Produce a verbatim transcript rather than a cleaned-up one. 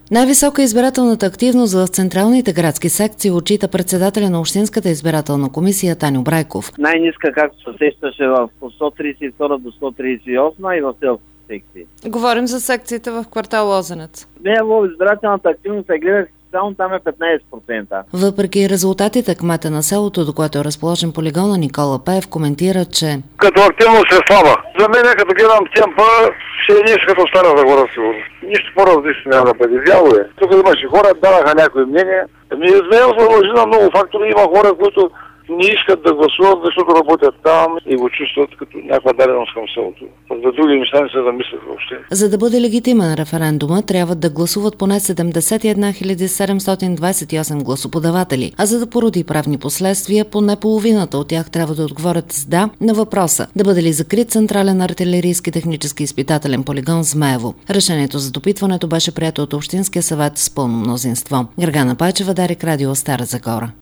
Най-висока избирателната активност в централните градски секции отчита председателя на Общинската избирателна комисия Таню Брайков. Най-ниска, както се сещаше, в сто тридесет и втора до сто тридесет и осма и в селските секции. Говорим за секциите в квартал Лозенец. Не, в избирателната активност се гледа само там е петнайсет процента. Въпреки резултатите, кмета на селото, до което е разположен полигона, Никола Пеев коментира, че като активност е слаба. За мен, като гледам темпа, ще е нещо като Стара Загора, сигурно. Нищо по-различно няма да бъде. Вяло е. Тук имаше хора, даваха някои мнения. Ами, изменено се дължи на много фактори. Има хора, които не искат да гласуват, защото работят там и го чувстват като някаква даденост към селото. За други неща не се замислят въобще. За да бъде легитимен референдума, трябва да гласуват поне седемдесет и една хиляди седемстотин двадесет и осем гласоподаватели, а за да породи правни последствия, поне половината от тях трябва да отговорят с да на въпроса да бъде ли закрит централен артилерийски технически изпитателен полигон Змеево. Решението за допитването беше прието от Общинския съвет с пълно мнозинство. Гергана Пайчева, Дарик, Радио Стара Загора.